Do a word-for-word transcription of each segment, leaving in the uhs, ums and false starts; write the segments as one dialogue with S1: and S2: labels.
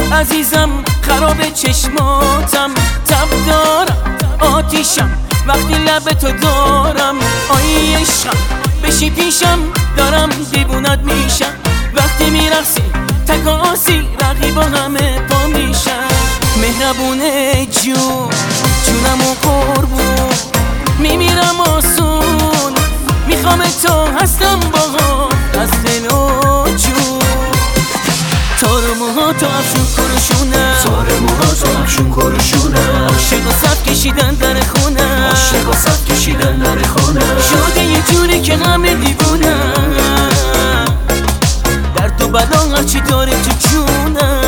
S1: عزیزم خراب چشماتم، تب دارم آتیشم وقتی لب تو دارم. آی عشقم بشی پیشم دارم دیوونت میشم، وقتی میرقصی تکاسی رقیبا همه پا میشم. مهربونه جون جونم و قربون میمیرم آسون، میخوام تو هستم باها از دل و جون. تار موها تو افشون کرشونه،
S2: تار موها تو افشون کرشونه،
S1: عاشق و صف کشیدن در خونه،
S2: عاشق و صف کشیدن در خونه.
S1: شده یه جوری که همه دیوونه، درد و بلا هرچی داره تو جونه.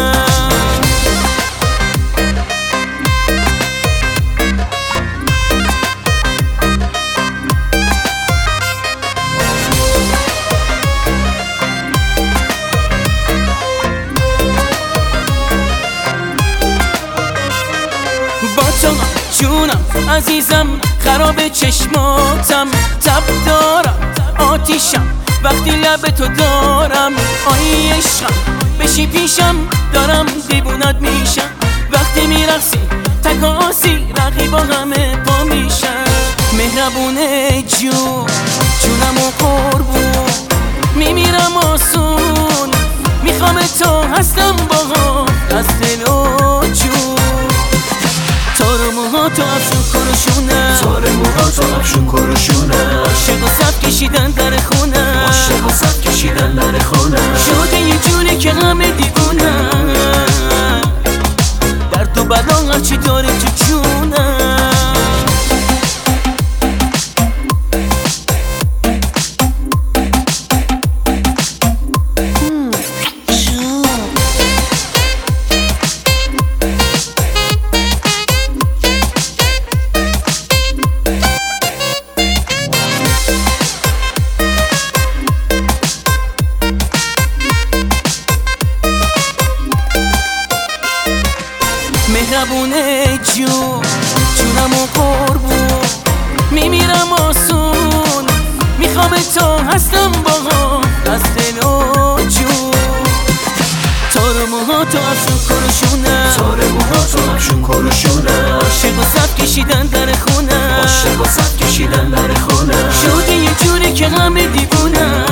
S1: جونم عزیزم خراب چشماتم، تب دارم آتیشم وقتی لب تو دارم. آی عشقم بشی پیشم دارم دیوونت میشم، وقتی میرقصی تکاسی رقیبا همه پا میشن. مهربونه جون جونم و قربون میمیرم آسون، میخوام تو هستم باها از دل و جون. تار موها تو افشون کرشونه،
S2: تار موها تو افشون کرشونه،
S1: عاشق و صف کشیدن در خونه،
S2: عاشق و صف کشیدن در خونه.
S1: شده یه جوری که همه دیوونه، درد و بلا هرچی داره تو جونه. مهربونه جون جونم و قربون میمیرم آسون، میخوام تو هستم باها از دل و جون. تار موها تو افشون کرشونه،
S2: تار موها تو افشون کرشونه،
S1: عاشق و صف کشیدن در خونه،
S2: عاشق و صف کشیدن در خونه.
S1: شده یه جوری که همه دیوونه،